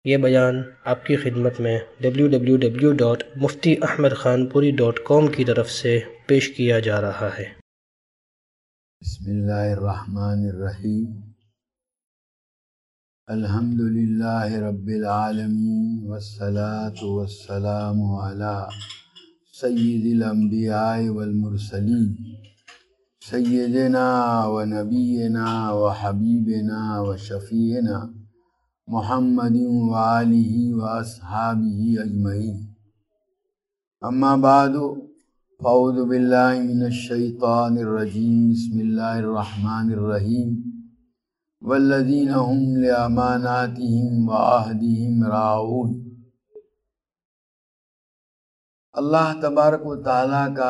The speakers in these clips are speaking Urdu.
یہ بیان آپ کی خدمت میں www.muftiahmedkhanpuri.com کی طرف سے پیش کیا جا رہا ہے۔ بسم اللہ الرحمن الرحیم۔ الحمدللہ رب العالمین والصلاة والسلام علی سید الانبیاء والمرسلین سیدنا و نبینا و حبیبنا و شفیعنا محمد و آلہ و اصحابہ اجمعین، اما بعد فاعوذ باللہ من الشیطان الرجیم، بسم اللہ الرحمن الرحیم۔ والذین هم لأماناتهم وعہدهم راعون۔ اللہ تبارک و تعالیٰ کا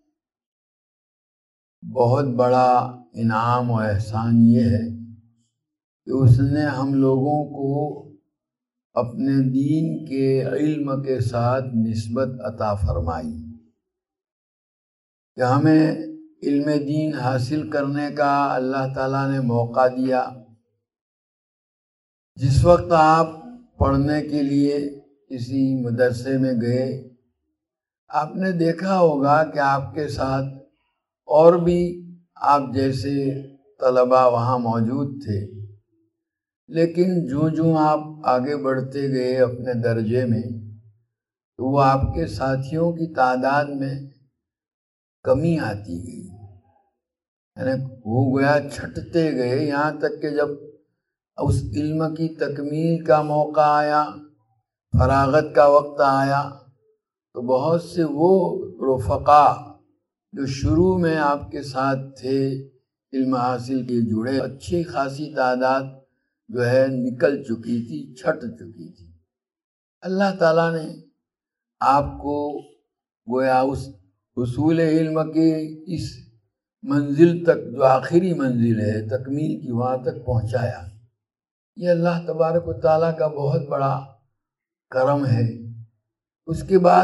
بہت بڑا انعام و احسان یہ ہے کہ اس نے ہم لوگوں کو اپنے دین کے علم کے ساتھ نسبت عطا فرمائی کہ ہمیں علم دین حاصل کرنے کا اللہ تعالیٰ نے موقع دیا۔ جس وقت آپ پڑھنے کے لیے کسی مدرسے میں گئے، آپ نے دیکھا ہوگا کہ آپ کے ساتھ اور بھی آپ جیسے طلباء وہاں موجود تھے، لیکن جوں آپ آگے بڑھتے گئے اپنے درجے میں تو وہ آپ کے ساتھیوں کی تعداد میں کمی آتی گئی، یعنی وہ گویا چھٹتے گئے، یہاں تک کہ جب اس علم کی تکمیل کا موقع آیا، فراغت کا وقت آیا، تو بہت سے وہ رفقا جو شروع میں آپ کے ساتھ تھے، علم حاصل کے جڑے، اچھی خاصی تعداد جو ہے نکل چکی تھی، چھٹ چکی تھی۔ اللہ تعالیٰ نے آپ کو گویا اس حصول علم کے اس منزل تک، جو آخری منزل ہے تکمیل کی، وہاں تک پہنچایا۔ یہ اللہ تبارک و تعالیٰ کا بہت بڑا کرم ہے۔ اس کے بعد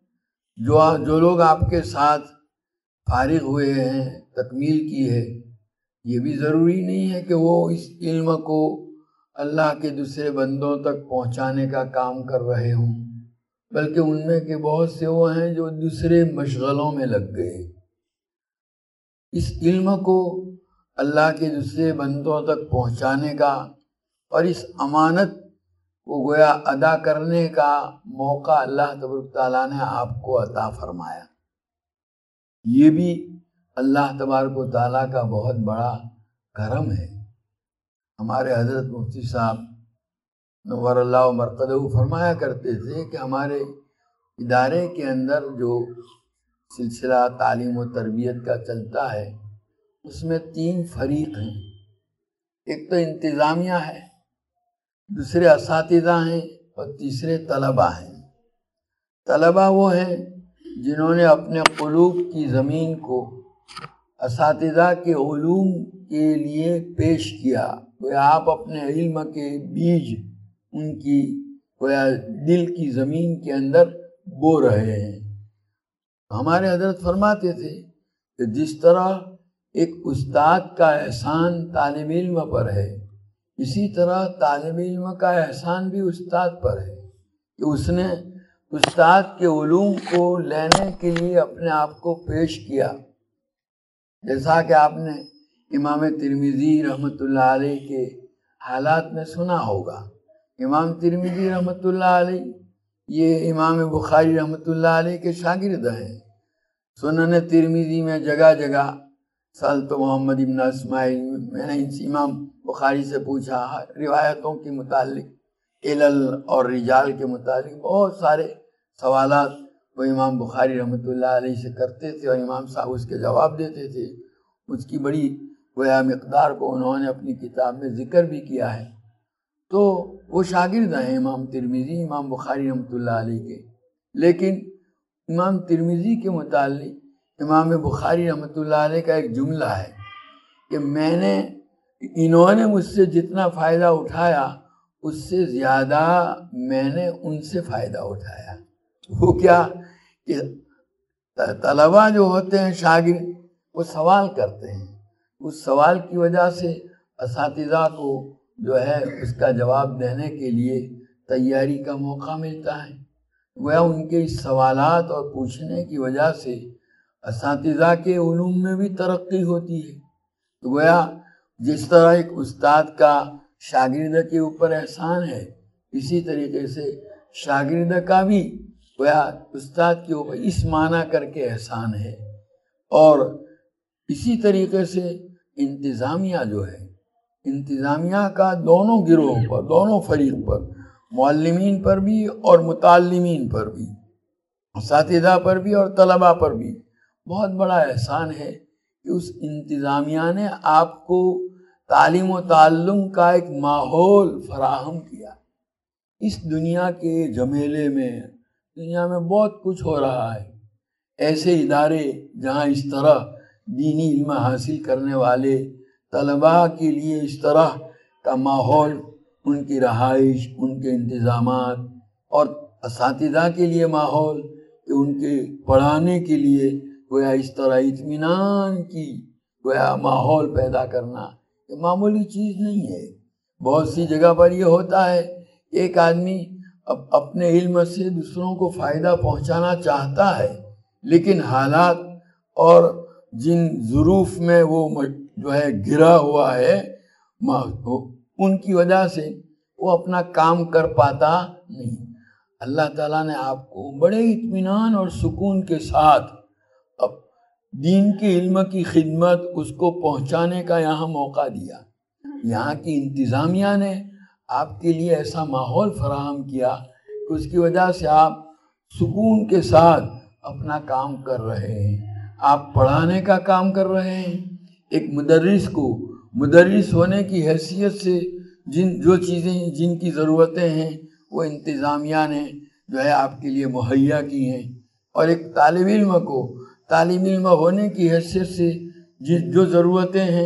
جو لوگ آپ کے ساتھ فارغ ہوئے ہیں، تکمیل کی ہے، یہ بھی ضروری نہیں ہے کہ وہ اس علم کو اللہ کے دوسرے بندوں تک پہنچانے کا کام کر رہے ہوں، بلکہ ان میں کے بہت سے وہ ہیں جو دوسرے مشغلوں میں لگ گئے۔ اس علم کو اللہ کے دوسرے بندوں تک پہنچانے کا اور اس امانت کو گویا ادا کرنے کا موقع اللہ تبارک تعالیٰ نے آپ کو عطا فرمایا۔ یہ بھی اللہ تبارک و تعالیٰ کا بہت بڑا کرم ہے۔ ہمارے حضرت مفتی صاحب نور اللہ مرقدہ فرمایا کرتے تھے کہ ہمارے ادارے کے اندر جو سلسلہ تعلیم و تربیت کا چلتا ہے، اس میں 3 فریق ہیں۔ ایک تو انتظامیہ ہے، دوسرے اساتذہ ہیں، اور تیسرے طلباء ہیں۔ طلباء وہ ہیں جنہوں نے اپنے قلوب کی زمین کو اساتذہ کے علوم کے لیے پیش کیا۔ آپ اپنے علم کے بیج ان کی دل کی زمین کے اندر بو رہے ہیں۔ ہمارے حضرت فرماتے تھے کہ جس طرح ایک استاد کا احسان طالب علم پر ہے، اسی طرح طالب علم کا احسان بھی استاد پر ہے کہ اس نے استاد کے علوم کو لینے کے لیے اپنے آپ کو پیش کیا۔ جیسا کہ آپ نے امام ترمذی رحمۃ اللہ علیہ کے حالات میں سنا ہوگا۔ امام ترمذی رحمۃ اللہ علیہ یہ امام بخاری رحمۃ اللہ علیہ کے شاگرد ہیں۔ سنن ترمذی میں جگہ جگہ سألت محمد بن اسماعیل، میں نے امام بخاری سے پوچھا روایتوں کے متعلق، علل اور رجال کے متعلق بہت سارے سوالات وہ امام بخاری رحمۃ اللہ علیہ سے کرتے تھے، اور امام صاحب اس کے جواب دیتے تھے۔ اس کی بڑی گویا مقدار کو انہوں نے اپنی کتاب میں ذکر بھی کیا ہے۔ تو وہ شاگرد ہیں امام ترمذی، امام بخاری رحمۃ اللہ علیہ کے۔ لیکن امام ترمذی کے متعلق امام بخاری رحمۃ اللہ علیہ کا ایک جملہ ہے کہ انہوں نے مجھ سے جتنا فائدہ اٹھایا، اس سے زیادہ میں نے ان سے فائدہ اٹھایا۔ وہ کیا کہ طلباء جو ہوتے ہیں، شاگرد، وہ سوال کرتے ہیں، اس سوال کی وجہ سے اساتذہ کو جو ہے اس کا جواب دینے کے لیے تیاری کا موقع ملتا ہے۔ گویا ان کے اس سوالات اور پوچھنے کی وجہ سے اساتذہ کے علوم میں بھی ترقی ہوتی ہے۔ گویا جس طرح ایک استاد کا شاگرد کے اوپر احسان ہے، اسی طریقے سے شاگرد کا بھی گویا استاد کے اوپر اس معنی کر کے احسان ہے۔ اور اسی طریقے سے انتظامیہ جو ہے، انتظامیہ کا دونوں گروہوں پر، دونوں فریق پر، معلمین پر بھی اور متعلمین پر بھی، اساتذہ پر بھی اور طلباء پر بھی بہت بڑا احسان ہے کہ اس انتظامیہ نے آپ کو تعلیم و تعلم کا ایک ماحول فراہم کیا۔ اس دنیا کے جمیلے میں، دنیا میں بہت کچھ ہو رہا ہے، ایسے ادارے جہاں اس طرح دینی علم حاصل کرنے والے طلباء کے لیے اس طرح کا ماحول، ان کی رہائش، ان کے انتظامات، اور اساتذہ کے لیے ماحول کہ ان کے پڑھانے کے لیے گویا اس طرح اطمینان کی گویا ماحول پیدا کرنا، یہ معمولی چیز نہیں ہے۔ بہت سی جگہ پر یہ ہوتا ہے، ایک آدمی اپنے علم سے دوسروں کو فائدہ پہنچانا چاہتا ہے، لیکن حالات اور جن ظروف میں وہ جو ہے گھرا ہوا ہے، ان کی وجہ سے وہ اپنا کام کر پاتا نہیں۔ اللہ تعالیٰ نے آپ کو بڑے اطمینان اور سکون کے ساتھ دین کے علم کی خدمت اس کو پہنچانے کا یہاں موقع دیا۔ یہاں کی انتظامیہ نے آپ کے لیے ایسا ماحول فراہم کیا کہ اس کی وجہ سے آپ سکون کے ساتھ اپنا کام کر رہے ہیں، آپ پڑھانے کا کام کر رہے ہیں۔ ایک مدرس کو مدرس ہونے کی حیثیت سے جو چیزیں جن کی ضرورتیں ہیں وہ انتظامیہ نے جو ہے آپ کے لیے مہیا کی ہیں، اور ایک طالب علم کو طالب علم ہونے کی حیثیت سے جو ضرورتیں ہیں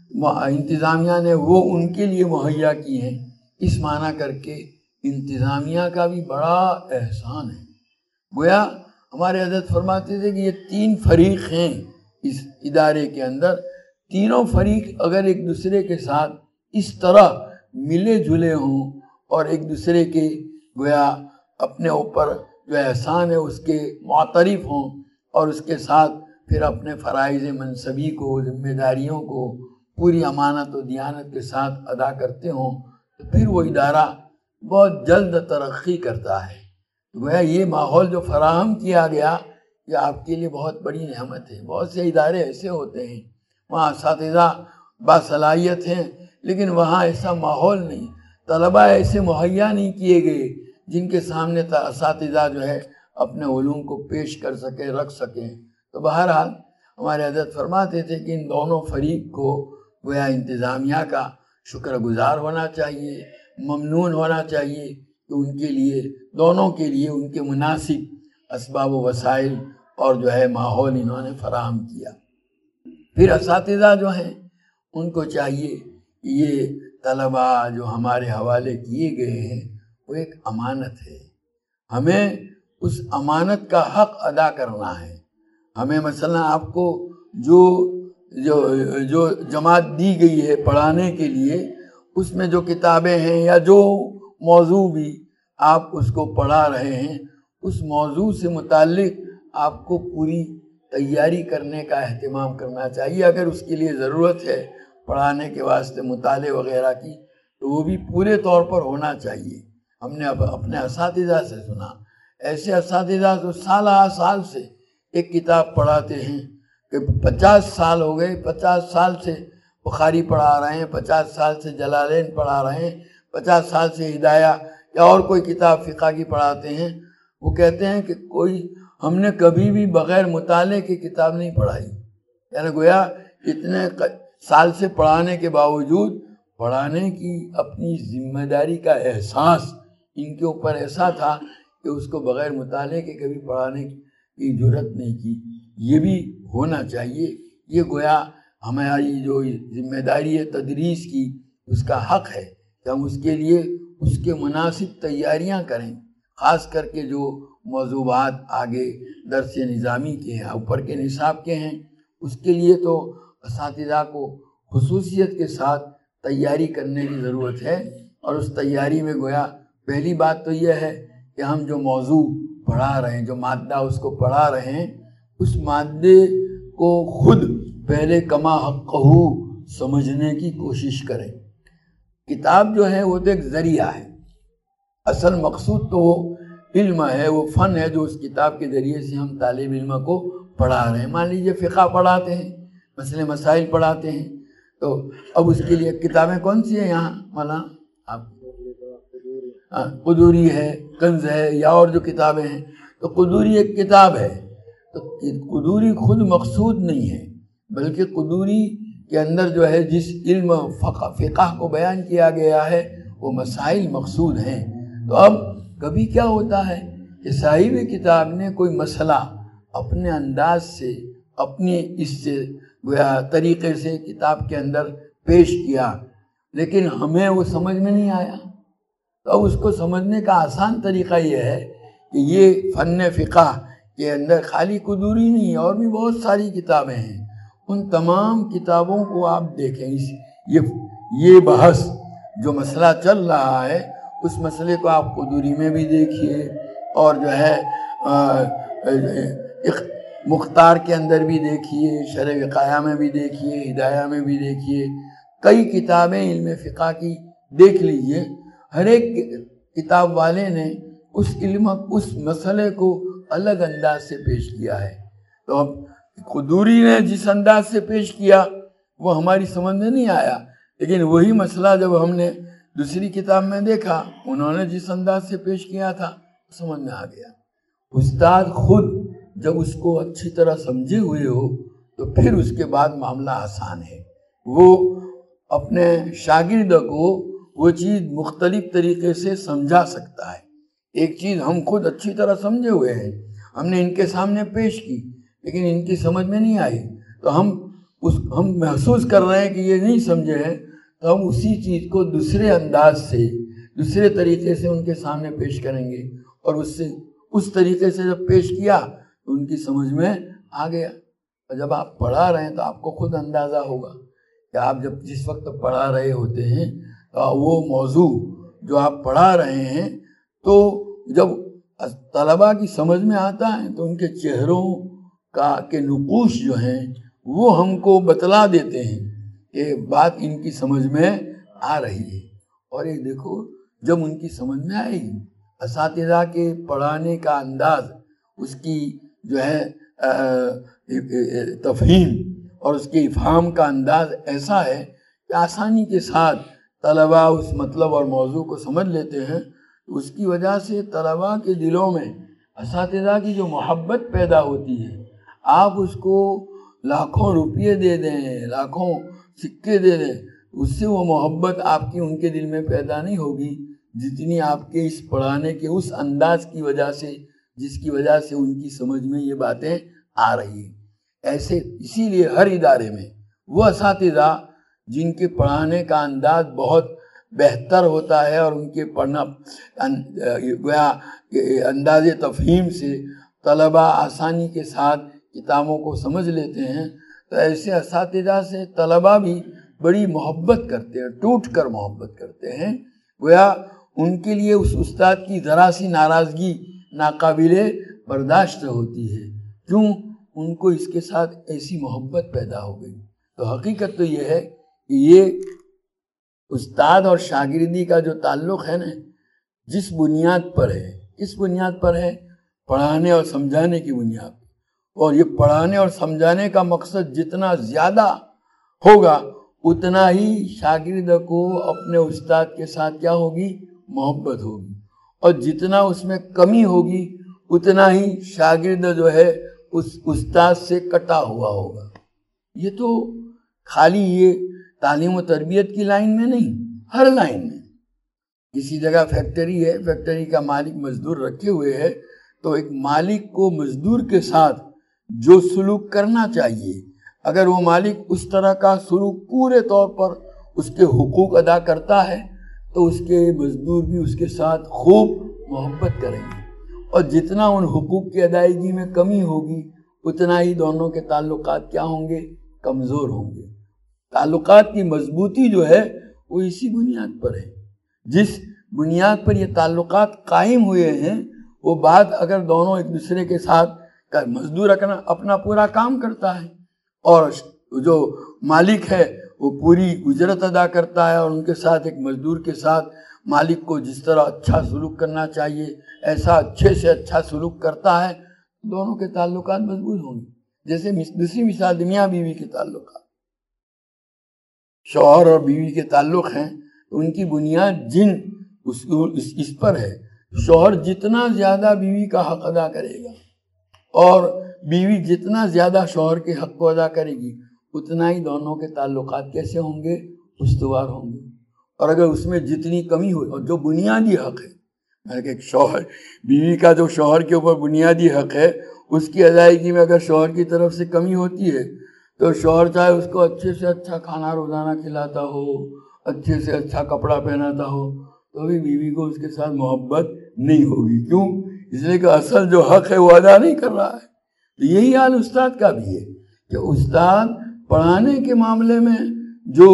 انتظامیہ نے وہ ان کے لیے مہیا کی ہیں۔ اس معنی کر کے انتظامیہ کا بھی بڑا احسان ہے۔ گویا ہمارے حضرت فرماتے تھے کہ یہ 3 فریق ہیں اس ادارے کے اندر، تینوں فریق اگر ایک دوسرے کے ساتھ اس طرح ملے جلے ہوں اور ایک دوسرے کے گویا اپنے اوپر جو احسان ہے اس کے معترف ہوں، اور اس کے ساتھ پھر اپنے فرائض منصبی کو، ذمہ داریوں کو پوری امانت و دیانت کے ساتھ ادا کرتے ہوں، تو پھر وہ ادارہ بہت جلد ترقی کرتا ہے۔ گویا یہ ماحول جو فراہم کیا گیا یہ آپ کے لیے بہت بڑی نعمت ہے۔ بہت سے ادارے ایسے ہوتے ہیں وہاں اساتذہ باصلاحیت ہیں، لیکن وہاں ایسا ماحول نہیں، طلباء ایسے مہیا نہیں کیے گئے جن کے سامنے اساتذہ جو ہے اپنے علوم کو پیش کر سکیں، رکھ سکیں۔ تو بہرحال ہمارے حضرت فرماتے تھے کہ ان دونوں فریق کو گویا انتظامیہ کا شکر گزار ہونا چاہیے، ممنون ہونا چاہیے کہ ان کے لیے، دونوں کے لیے ان کے مناسب اسباب و وسائل اور جو ہے ماحول انہوں نے فراہم کیا۔ پھر اساتذہ جو ہیں ان کو چاہیے کہ یہ طلباء جو ہمارے حوالے کیے گئے ہیں وہ ایک امانت ہے، ہمیں اس امانت کا حق ادا کرنا ہے۔ ہمیں مثلا آپ کو جو جماعت دی گئی ہے پڑھانے کے لیے، اس میں جو کتابیں ہیں یا جو موضوع بھی آپ اس کو پڑھا رہے ہیں، اس موضوع سے متعلق آپ کو پوری تیاری کرنے کا اہتمام کرنا چاہیے۔ اگر اس کے لیے ضرورت ہے پڑھانے کے واسطے مطالعے وغیرہ کی تو وہ بھی پورے طور پر ہونا چاہیے۔ ہم نے اپنے اساتذہ سے سنا، ایسے اساتذہ جو سالہ سال سے ایک کتاب پڑھاتے ہیں کہ 50 سال ہو گئے، 50 سال سے بخاری پڑھا رہے ہیں، 50 سال سے جلالین پڑھا رہے ہیں، 50 سال سے ہدایہ یا اور کوئی کتاب فقہ کی پڑھاتے ہیں۔ وہ کہتے ہیں کہ ہم نے کبھی بھی بغیر مطالعے کی کتاب نہیں پڑھائی، یعنی گویا اتنے سال سے پڑھانے کے باوجود پڑھانے کی اپنی ذمہ داری کا احساس ان کے اوپر ایسا تھا کہ اس کو بغیر مطالعے کے کبھی پڑھانے کی جرت نہیں کی۔ یہ بھی ہونا چاہیے، یہ گویا ہماری جو ذمہ داری ہے تدریس کی، اس کا حق ہے کہ ہم اس کے لیے اس کے مناسب تیاریاں کریں، خاص کر کے جو موضوعات آگے درس نظامی کے ہیں، اوپر کے نصاب کے ہیں، اس کے لیے تو اساتذہ کو خصوصیت کے ساتھ تیاری کرنے کی ضرورت ہے، اور اس تیاری میں گویا پہلی بات تو یہ ہے کہ ہم جو موضوع پڑھا رہے ہیں، جو مادہ اس کو پڑھا رہے ہیں، اس مادے کو خود پہلے کما حقہ سمجھنے کی کوشش کریں۔ کتاب جو ہے وہ تو ایک ذریعہ ہے، اصل مقصود تو وہ علم ہے، وہ فن ہے جو اس کتاب کے ذریعے سے ہم طالب علم کو پڑھا رہے ہیں۔ مان لیجیے فقہ پڑھاتے ہیں، مسئلے مسائل پڑھاتے ہیں، تو اب اس کے لیے کتابیں کون سی ہیں یہاں مولانا؟ آپ قدوری ہے، کنز ہے، یا اور جو کتابیں ہیں، تو قدوری ایک کتاب ہے۔ تو قدوری خود مقصود نہیں ہے، بلکہ قدوری کے اندر جو ہے جس علم فقہ کو بیان کیا گیا ہے وہ مسائل مقصود ہیں۔ تو اب کبھی کیا ہوتا ہے کہ صاحب کتاب نے کوئی مسئلہ اپنے انداز سے، اپنے اس سے طریقے سے کتاب کے اندر پیش کیا، لیکن ہمیں وہ سمجھ میں نہیں آیا۔ تو اب اس کو سمجھنے کا آسان طریقہ یہ ہے کہ یہ فن فقہ کے اندر خالی قدوری نہیں، اور بھی بہت ساری کتابیں ہیں، ان تمام کتابوں کو آپ دیکھیں۔ یہ بحث جو مسئلہ چل رہا ہے اس مسئلے کو آپ قدوری میں بھی دیکھیے، اور جو ہے مختار کے اندر بھی دیکھیے، شرح وقایہ میں بھی دیکھیے، ہدایہ میں بھی دیکھیے، کئی کتابیں علم فقہ کی دیکھ لیجئے۔ ہر ایک کتاب والے نے اس مسئلے کو الگ انداز سے پیش کیا ہے۔ تو اب قدوری نے جس انداز سے پیش کیا وہ ہماری سمجھ میں نہیں آیا، لیکن وہی مسئلہ جب ہم نے دوسری کتاب میں دیکھا، انہوں نے جس انداز سے پیش کیا تھا سمجھ میں آ گیا۔ استاد خود جب اس کو اچھی طرح سمجھے ہوئے ہو تو پھر اس کے بعد معاملہ آسان ہے، وہ اپنے شاگرد کو وہ چیز مختلف طریقے سے سمجھا سکتا ہے۔ ایک چیز ہم خود اچھی طرح سمجھے ہوئے ہیں، ہم نے ان کے سامنے پیش کی، لیکن ان کی سمجھ میں نہیں آئی، تو ہم محسوس کر رہے ہیں کہ یہ نہیں سمجھے ہیں، تو ہم اسی چیز کو دوسرے انداز سے، دوسرے طریقے سے ان کے سامنے پیش کریں گے، اور اس طریقے سے جب پیش کیا تو ان کی سمجھ میں آ گیا۔ اور جب آپ پڑھا رہے ہیں تو آپ کو خود اندازہ ہوگا کہ آپ جب جس وقت پڑھا رہے ہوتے ہیں تو وہ موضوع جو آپ پڑھا رہے ہیں، تو جب طلباء کی سمجھ میں آتا ہے تو ان کے چہروں کے نقوش جو ہیں وہ ہم کو بتلا دیتے ہیں کہ بات ان کی سمجھ میں آ رہی ہے۔ اور یہ دیکھو، جب ان کی سمجھ میں آئے گی، اساتذہ کے پڑھانے کا انداز، اس کی جو ہے تفہیم اور اس کے افہام کا انداز ایسا ہے کہ آسانی کے ساتھ طلباء اس مطلب اور موضوع کو سمجھ لیتے ہیں۔ تو اس کی وجہ سے طلباء کے دلوں میں اساتذہ کی جو محبت پیدا ہوتی ہے، آپ اس کو لاکھوں روپیے دے دیں، لاکھوں سکے دے دیں، اس سے وہ محبت آپ کی ان کے دل میں پیدا نہیں ہوگی جتنی آپ کے اس پڑھانے کے اس انداز کی وجہ سے، جس کی وجہ سے ان کی سمجھ میں یہ باتیں آ رہی ہیں۔ اسی لیے ہر ادارے میں وہ اساتذہ جن کے پڑھانے کا انداز بہت بہتر ہوتا ہے اور ان کے پڑھنا انداز تفہیم سے طلباء آسانی کے ساتھ کتابوں کو سمجھ لیتے ہیں، تو ایسے اساتذہ سے طلباء بھی بڑی محبت کرتے ہیں، ٹوٹ کر محبت کرتے ہیں۔ گویا ان کے لیے اس استاد کی ذرا سی ناراضگی ناقابل برداشت ہوتی ہے، کیوں؟ ان کو اس کے ساتھ ایسی محبت پیدا ہو گئی۔ تو حقیقت تو یہ ہے کہ یہ استاد اور شاگردی کا جو تعلق ہے نا، جس بنیاد پر ہے، کس بنیاد پر ہے؟ پڑھانے اور سمجھانے کی بنیاد پر۔ اور یہ پڑھانے اور سمجھانے کا مقصد جتنا زیادہ ہوگا اتنا ہی شاگرد کو اپنے استاد کے ساتھ کیا ہوگی؟ محبت ہوگی، اور جتنا اس میں کمی ہوگی اتنا ہی شاگرد جو ہے اس استاد سے کٹا ہوا ہوگا۔ یہ تو خالی یہ تعلیم و تربیت کی لائن میں نہیں، ہر لائن میں۔ کسی جگہ فیکٹری ہے، فیکٹری کا مالک مزدور رکھے ہوئے ہے، تو ایک مالک کو مزدور کے ساتھ جو سلوک کرنا چاہیے، اگر وہ مالک اس طرح کا سلوک پورے طور پر اس کے حقوق ادا کرتا ہے تو اس کے مزدور بھی اس کے ساتھ خوب محبت کریں گے، اور جتنا ان حقوق کی ادائیگی میں کمی ہوگی اتنا ہی دونوں کے تعلقات کیا ہوں گے؟ کمزور ہوں گے۔ تعلقات کی مضبوطی جو ہے وہ اسی بنیاد پر ہے، جس بنیاد پر یہ تعلقات قائم ہوئے ہیں، وہ بعد اگر دونوں ایک دوسرے کے ساتھ مزدور اپنا پورا کام کرتا ہے اور جو مالک ہے وہ پوری اجرت ادا کرتا ہے، اور ان کے ساتھ ایک مزدور کے ساتھ مالک کو جس طرح اچھا سلوک کرنا چاہیے ایسا اچھے سے اچھا سلوک کرتا ہے، دونوں کے تعلقات مضبوط ہوں گے۔ جیسے دوسری مثال میاں بیوی کے تعلقات، شوہر اور بیوی کے تعلق ہیں تو ان کی بنیاد اس پر ہے، شوہر جتنا زیادہ بیوی کا حق ادا کرے گا اور بیوی جتنا زیادہ شوہر کے حق کو ادا کرے گی، اتنا ہی دونوں کے تعلقات کیسے ہوں گے؟ استوار ہوں گے۔ اور اگر اس میں جتنی کمی ہو، اور جو بنیادی حق ہے، میں کہ شوہر بیوی کا جو شوہر کے اوپر بنیادی حق ہے، اس کی ادائیگی میں اگر شوہر کی طرف سے کمی ہوتی ہے تو شوہر چاہے اس کو اچھے سے اچھا کھانا روزانہ کھلاتا ہو، اچھے سے اچھا کپڑا پہناتا ہو، تو بھی بیوی کو اس کے ساتھ محبت نہیں ہوگی۔ کیوں؟ اس لیے کہ اصل جو حق ہے وہ ادا نہیں کر رہا ہے۔ تو یہی حال استاد کا بھی ہے کہ استاد پڑھانے کے معاملے میں جو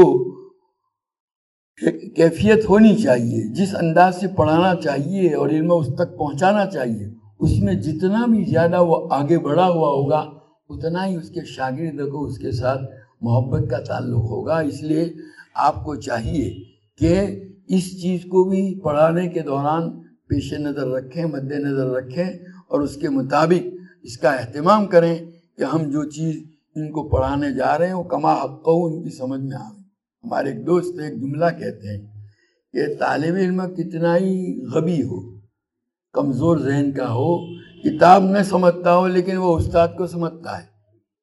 کیفیت ہونی چاہیے، جس انداز سے پڑھانا چاہیے اور علم اس تک پہنچانا چاہیے، اس میں جتنا بھی زیادہ وہ آگے بڑھا ہوا ہوگا اتنا ہی اس کے شاگرد کو اس کے ساتھ محبت کا تعلق ہوگا۔ اس لیے آپ کو چاہیے کہ اس چیز کو بھی پڑھانے کے دوران پیش نظر رکھیں، مد نظر رکھیں، اور اس کے مطابق اس کا اہتمام کریں کہ ہم جو چیز ان کو پڑھانے جا رہے ہیں وہ کما حق ہو، ان کی سمجھ میں آئے۔ ہمارے ایک دوست ایک جملہ کہتے ہیں کہ طالب علم کتنا ہی غبی ہو، کمزور ذہن کا ہو، کتاب نہ سمجھتا ہو، لیکن وہ استاد کو سمجھتا ہے،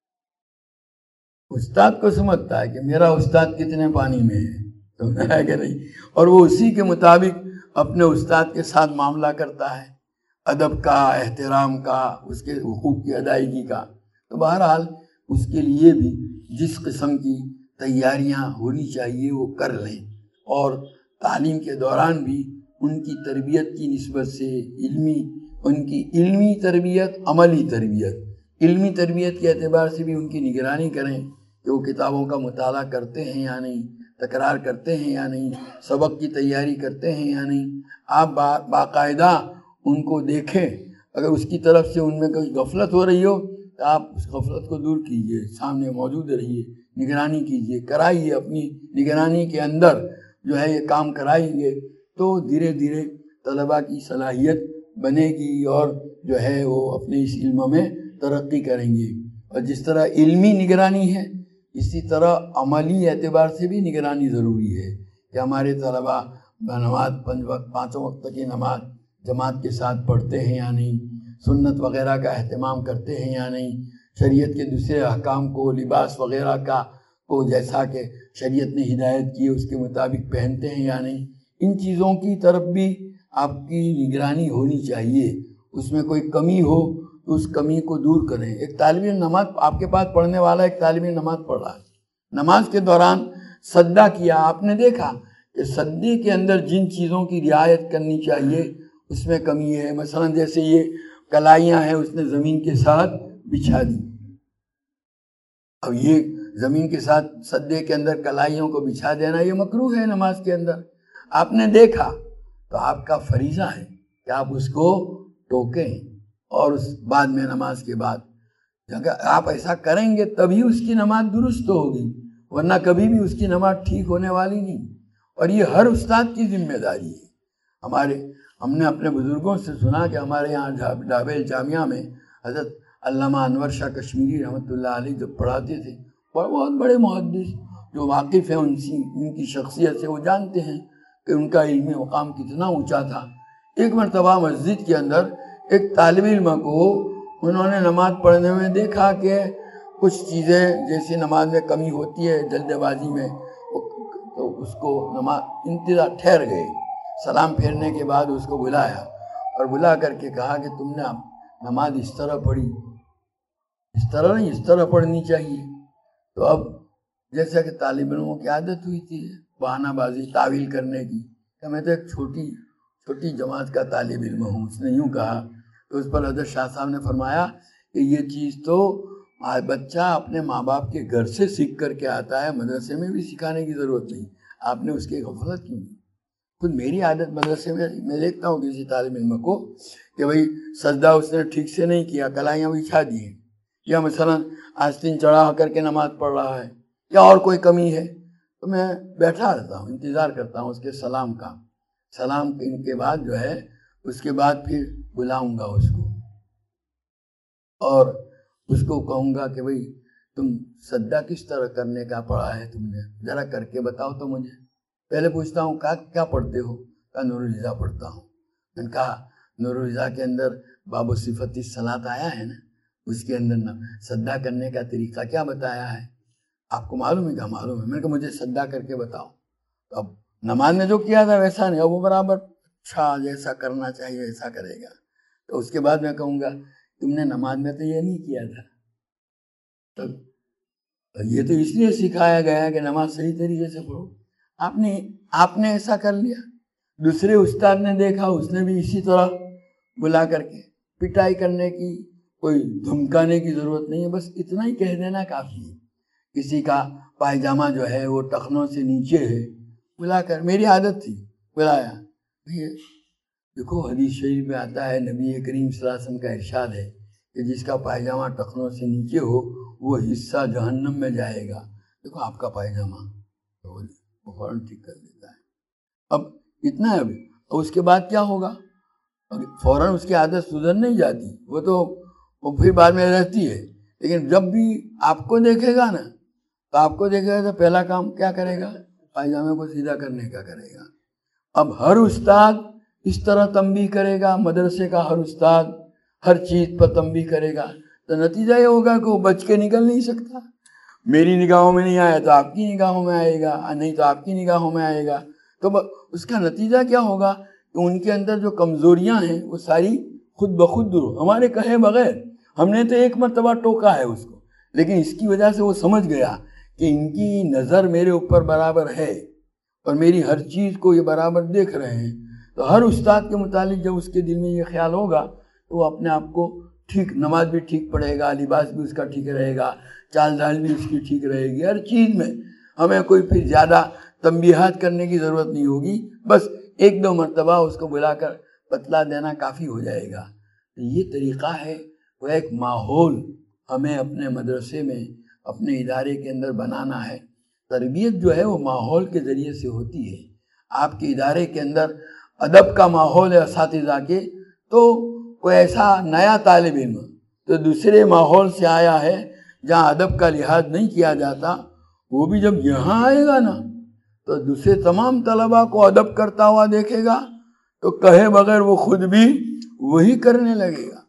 استاد کو سمجھتا ہے کہ میرا استاد کتنے پانی میں ہے کہ نہیں، اور وہ اسی کے مطابق اپنے استاد کے ساتھ معاملہ کرتا ہے، ادب کا، احترام کا، اس کے حقوق کی ادائیگی کا۔ تو بہرحال اس کے لیے بھی جس قسم کی تیاریاں ہونی چاہیے وہ کر لیں، اور تعلیم کے دوران بھی ان کی تربیت کی نسبت سے ان کی علمی تربیت، عملی تربیت، علمی تربیت کے اعتبار سے بھی ان کی نگرانی کریں کہ وہ کتابوں کا مطالعہ کرتے ہیں یا نہیں، تکرار کرتے ہیں یا نہیں، سبق کی تیاری کرتے ہیں یا نہیں۔ آپ باقاعدہ ان کو دیکھیں، اگر اس کی طرف سے ان میں کوئی غفلت ہو رہی ہو تو آپ اس غفلت کو دور کیجئے، سامنے موجود رہیے، نگرانی کیجئے، کرائیے، اپنی نگرانی کے اندر جو ہے یہ کام کرائیں گے تو دھیرے دھیرے طلباء کی صلاحیت بنے گی اور جو ہے وہ اپنے اس علم میں ترقی کریں گے۔ اور جس طرح علمی نگرانی ہے، اسی طرح عملی اعتبار سے بھی نگرانی ضروری ہے کہ ہمارے طلباء نماز 5 وقت کی نماز جماعت کے ساتھ پڑھتے ہیں یا نہیں، سنت وغیرہ کا اہتمام کرتے ہیں یا نہیں، شریعت کے دوسرے احکام کو، لباس وغیرہ کو جیسا کہ شریعت نے ہدایت کی اس کے مطابق پہنتے ہیں یا نہیں۔ ان چیزوں کی طرف بھی آپ کی نگرانی ہونی چاہیے، اس میں کوئی کمی ہو تو اس کمی کو دور کریں۔ ایک طالب علم نماز آپ کے پاس پڑھنے والا ایک طالب علم نماز پڑھ رہا ہے، نماز کے دوران سجدہ کیا، آپ نے دیکھا کہ سجدے کے اندر جن چیزوں کی رعایت کرنی چاہیے اس میں کمی ہے، مثلا جیسے یہ کلائیاں ہیں اس نے زمین کے ساتھ بچھا دی۔ اب یہ زمین کے ساتھ سجدے کے اندر کلائیوں کو بچھا دینا یہ مکروہ ہے نماز کے اندر، آپ نے دیکھا تو آپ کا فریضہ ہے کہ آپ اس کو ٹوکیں، اور اس بعد میں نماز کے بعد اگر آپ ایسا کریں گے تبھی اس کی نماز درست ہوگی، ورنہ کبھی بھی اس کی نماز ٹھیک ہونے والی نہیں۔ اور یہ ہر استاد کی ذمہ داری ہے۔ ہم نے اپنے بزرگوں سے سنا کہ ہمارے یہاں ڈابیل جامعہ میں حضرت علامہ انور شاہ کشمیری رحمۃ اللہ علیہ جب پڑھاتے تھے، بہت بڑے محدث جو واقف ہیں ان کی شخصیت سے، وہ جانتے ہیں کہ ان کا علمی مقام کتنا اونچا تھا۔ ایک مرتبہ مسجد کے اندر ایک طالب علم کو انہوں نے نماز پڑھنے میں دیکھا کہ کچھ چیزیں جیسے نماز میں کمی ہوتی ہے جلد بازی میں، تو اس کو نماز انتظار ٹھہر گئے، سلام پھیرنے کے بعد اس کو بلایا اور بلا کر کے کہا کہ تم نے نماز اس طرح پڑھی، اس طرح نہیں، اس طرح پڑھنی چاہیے۔ تو اب جیسا کہ طالب علموں کی عادت ہوئی تھی بہانہ بازی تعویل کرنے کی، کہ میں تو ایک چھوٹی جماعت کا طالب علم ہوں، اس نے یوں کہا، تو اس پر حضرت شاہ صاحب نے فرمایا کہ یہ چیز تو بچہ اپنے ماں باپ کے گھر سے سیکھ کر کے آتا ہے، مدرسے میں بھی سکھانے کی ضرورت نہیں، آپ نے اس کی غفلت کیوں کی؟ خود میری عادت مدرسے میں دیکھتا ہوں کسی طالب علم کو کہ بھائی سجدہ اس نے ٹھیک سے نہیں کیا، کلائیاں بچھا دی ہیں، یا مثلاً آستین چڑھا کر کے نماز پڑھ رہا ہے، یا اور کوئی کمی ہے، تو میں بیٹھا رہتا ہوں، انتظار کرتا ہوں اس کے سلام کا. سلام کے بعد جو ہے اس کے بعد پھر بلاؤں گا اس کو اور اس کو کہوں گا کہ بھئی تم سجدہ کس طرح کرنے کا پڑھا ہے، تم نے ذرا کر کے بتاؤ تو مجھے. پہلے پوچھتا ہوں کیا پڑھتے ہو؟ کہا نور الرضا پڑھتا ہوں. میں نے کہا نور الرضا کے اندر باب صفت الصلاۃ آیا ہے نا، اس کے اندر سجدہ کرنے کا طریقہ کیا بتایا ہے؟ آپ کو معلوم ہے؟ کہا معلوم ہے. میں نے کہا مجھے سجدہ کر کے بتاؤ. تو اب نماز میں جو کیا تھا ویسا نہیں، اب وہ برابر اچھا جیسا کرنا چاہیے ویسا کرے گا. تو اس کے بعد میں کہوں گا تم نے نماز میں تو یہ نہیں کیا تھا. تو یہ تو اس لیے سکھایا گیا ہے کہ نماز صحیح طریقے سے پڑھو. آپ نے ایسا کر لیا. دوسرے استاد نے دیکھا، اس نے بھی اسی طرح بلا کر کے. پٹائی کرنے کی، کوئی دھمکانے کی ضرورت نہیں ہے، بس اتنا ہی کہہ دینا کافی ہے. کسی کا پائجامہ جو ہے وہ ٹخنوں سے نیچے ہے، بلا کر، میری عادت تھی بلایا. دیکھو حدیث شریف میں آتا ہے، نبی کریم صلی اللہ علیہ وسلم کا ارشاد ہے کہ جس کا پائجامہ ٹخنوں سے نیچے ہو وہ حصہ جہنم میں جائے گا. دیکھو آپ کا پائجامہ، وہ فوراً ٹھیک کر دیتا ہے. اب اتنا ہے. ابھی اور اس کے بعد کیا ہوگا؟ فوراً اس کی عادت سدھر نہیں جاتی، وہ پھر بعد میں رہتی ہے. لیکن جب بھی آپ کو دیکھے گا نا، تو آپ کو دیکھے گا تو پہلا کام کیا کرے گا؟ پائجامے کو سیدھا کرنے کا کرے گا. اب ہر استاد اس طرح تنبیہ کرے گا، مدرسے کا ہر استاد ہر چیز پر تنبیہ کرے گا، تو نتیجہ یہ ہوگا کہ وہ بچ کے نکل نہیں سکتا. میری نگاہوں میں نہیں آیا تو آپ کی نگاہوں میں آئے گا، نہیں تو آپ کی نگاہوں میں آئے گا. تو اس کا نتیجہ کیا ہوگا کہ ان کے اندر جو کمزوریاں ہیں وہ ساری خود بخود دور ہو، ہمارے کہے بغیر. ہم نے تو ایک مرتبہ ٹوکا ہے اس کو، لیکن اس کی وجہ سے وہ سمجھ گیا کہ ان کی نظر میرے اوپر برابر ہے اور میری ہر چیز کو یہ برابر دیکھ رہے ہیں. تو ہر استاد کے متعلق جب اس کے دل میں یہ خیال ہوگا تو وہ اپنے آپ کو ٹھیک، نماز بھی ٹھیک پڑھے گا، لباس بھی اس کا ٹھیک رہے گا، چال ڈھال بھی اس کی ٹھیک رہے گی. ہر چیز میں ہمیں کوئی پھر زیادہ تنبیہات کرنے کی ضرورت نہیں ہوگی، بس ایک دو مرتبہ اس کو بلا کر بتلا دینا کافی ہو جائے گا. یہ طریقہ ہے. وہ ایک ماحول ہمیں اپنے مدرسے میں، اپنے ادارے کے اندر بنانا ہے. تربیت جو ہے وہ ماحول کے ذریعے سے ہوتی ہے. آپ کے ادارے کے اندر ادب کا ماحول ہے اساتذہ کے، تو کوئی ایسا نیا طالب علم تو دوسرے ماحول سے آیا ہے جہاں ادب کا لحاظ نہیں کیا جاتا، وہ بھی جب یہاں آئے گا نا تو دوسرے تمام طلباء کو ادب کرتا ہوا دیکھے گا تو کہے بغیر وہ خود بھی وہی کرنے لگے گا.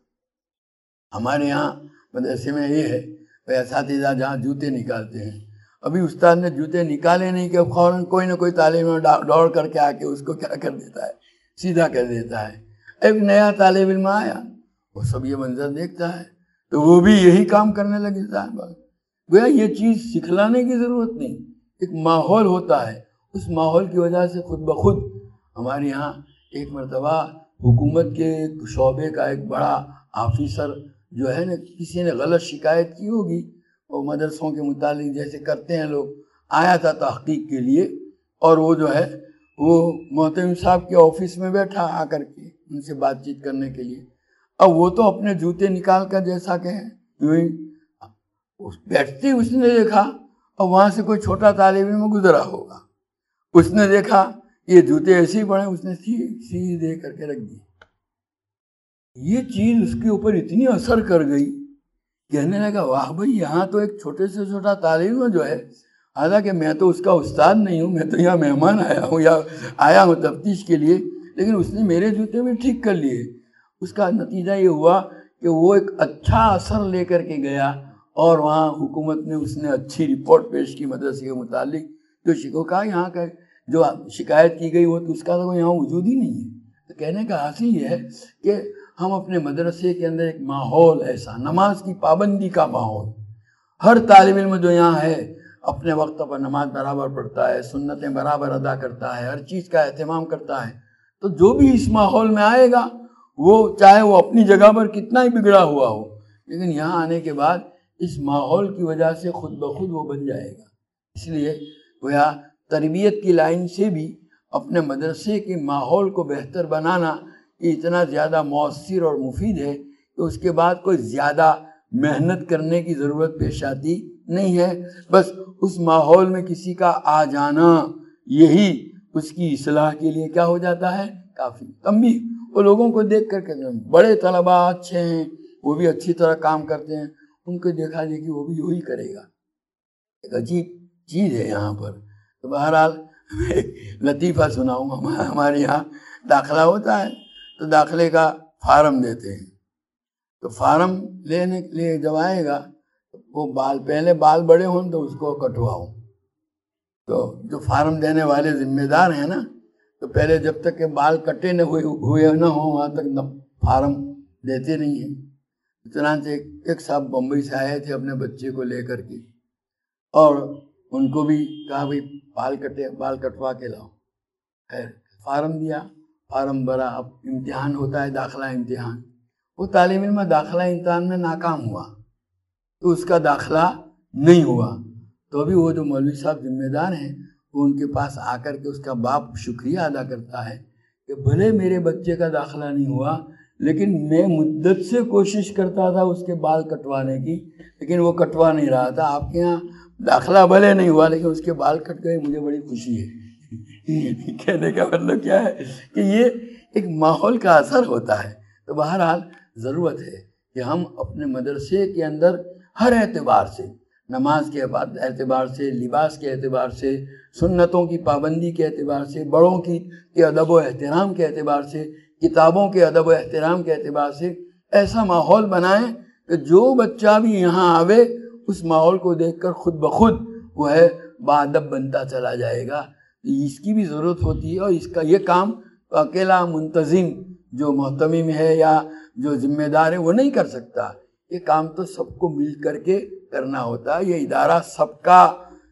ہمارے یہاں مدرسے میں یہ ہے کہ اساتذہ جہاں جوتے نکالتے ہیں، ابھی استاد نے جوتے نکالے نہیں کہ فوراً کوئی نہ کوئی طالب علم دوڑ کر کے آ کے اس کو کیا کر دیتا ہے، سیدھا کر دیتا ہے. ایک نیا طالب علم آیا، وہ سب یہ منظر دیکھتا ہے تو وہ بھی یہی کام کرنے لگتا ہے. گویا یہ چیز سکھلانے کی ضرورت نہیں، ایک ماحول ہوتا ہے. اس ماحول کی وجہ سے خود بخود ہمارے یہاں ایک مرتبہ حکومت کے شعبے کا ایک بڑا آفیسر جو ہے نا، کسی نے غلط شکایت کی ہوگی اور مدرسوں کے متعلق جیسے کرتے ہیں لوگ، آیا تھا تحقیق کے لیے. اور وہ جو ہے وہ محتمم صاحب کے آفس میں بیٹھا آ کر کے ان سے بات چیت کرنے کے لیے. اب وہ تو اپنے جوتے نکال کر جیسا کہیں یوں ہی بیٹھتے، اس نے دیکھا اور وہاں سے کوئی چھوٹا طالب علم گزرا ہوگا، اس نے دیکھا یہ جوتے ایسے ہی پڑے، اس نے سیدھے کر کے رکھ دی. یہ چیز اس کے اوپر اتنی اثر کر گئی، کہنے لگا واہ بھائی، یہاں تو ایک چھوٹے سے چھوٹا طالب علم جو ہے، حالانکہ میں تو اس کا استاد نہیں ہوں، میں تو یہاں مہمان آیا ہوں یا آیا ہوں تفتیش کے لیے، لیکن اس نے میرے جوتے بھی ٹھیک کر لیے. اس کا نتیجہ یہ ہوا کہ وہ ایک اچھا اثر لے کر کے گیا اور وہاں حکومت نے اس نے اچھی رپورٹ پیش کی مدرسے کے متعلق. جو شکو کہا یہاں کا جو شکایت کی گئی وہ تو اس کا تو یہاں وجود ہی نہیں ہے. تو کہنے کا حاصل یہ ہے کہ ہم اپنے مدرسے کے اندر ایک ماحول ایسا، نماز کی پابندی کا ماحول، ہر طالب علم جو یہاں ہے اپنے وقت پر نماز برابر پڑھتا ہے، سنتیں برابر ادا کرتا ہے، ہر چیز کا اہتمام کرتا ہے. تو جو بھی اس ماحول میں آئے گا وہ چاہے وہ اپنی جگہ پر کتنا ہی بگڑا ہوا ہو، لیکن یہاں آنے کے بعد اس ماحول کی وجہ سے خود بخود وہ بن جائے گا. اس لیے گویا تربیت کی لائن سے بھی اپنے مدرسے کے ماحول کو بہتر بنانا یہ اتنا زیادہ مؤثر اور مفید ہے کہ اس کے بعد کوئی زیادہ محنت کرنے کی ضرورت پیش آتی نہیں ہے. بس اس ماحول میں کسی کا آ جانا یہی اس کی اصلاح کے لیے کیا ہو جاتا ہے؟ کافی. تم بھی وہ لوگوں کو دیکھ کر کے بڑے طلباء اچھے ہیں، وہ بھی اچھی طرح کام کرتے ہیں، ان کو دیکھا دیکھی وہ بھی وہی کرے گا. ایک عجیب چیز ہے یہاں پر. تو بہرحال لطیفہ سناؤں گا. ہمارے یہاں داخلہ ہوتا ہے تو داخلے کا فارم دیتے ہیں. تو فارم لینے کے لیے جب آئے گا وہ پہلے بال بڑے ہوں تو اس کو کٹواؤ. تو جو فارم دینے والے ذمہ دار ہیں نا، تو پہلے جب تک کہ بال کٹے نہ ہوئے نہ ہوں وہاں تک فارم دیتے نہیں ہیں. چنانچہ ایک صاحب بمبئی سے آئے تھے اپنے بچے کو لے کر کے، اور ان کو بھی کہا بھائی بال کٹوا کے لاؤ. خیر فارم دیا، فارم بھرا. اب امتحان ہوتا ہے، داخلہ امتحان. وہ طالب علم داخلہ امتحان میں ناکام ہوا تو اس کا داخلہ نہیں ہوا. تو ابھی وہ جو مولوی صاحب ذمہ دار ہیں وہ ان کے پاس آ کر کے اس کا باپ شکریہ ادا کرتا ہے کہ بھلے میرے بچے کا داخلہ نہیں ہوا لیکن میں مدت سے کوشش کرتا تھا اس کے بال کٹوانے کی، لیکن وہ کٹوا نہیں رہا تھا. آپ کے یہاں داخلہ بھلے نہیں ہوا لیکن اس کے بال کٹ گئے، مجھے بڑی خوشی ہے. کہنے کا مطلب کیا ہے کہ یہ ایک ماحول کا اثر ہوتا ہے. تو بہرحال ضرورت ہے کہ ہم اپنے مدرسے کے اندر ہر اعتبار سے، نماز کے اعتبار سے، لباس کے اعتبار سے، سنتوں کی پابندی کے اعتبار سے، بڑوں کے ادب و احترام کے اعتبار سے، کتابوں کے ادب و احترام کے اعتبار سے ایسا ماحول بنائیں کہ جو بچہ بھی یہاں آوے اس ماحول کو دیکھ کر خود بخود وہ ہے باادب بنتا چلا جائے گا. اس کی بھی ضرورت ہوتی ہے، اور اس کا یہ کام اکیلا منتظم جو محتمم ہے یا جو ذمہ دار ہے وہ نہیں کر سکتا. یہ کام تو سب کو مل کر کے کرنا ہوتا ہے. یہ ادارہ سب کا،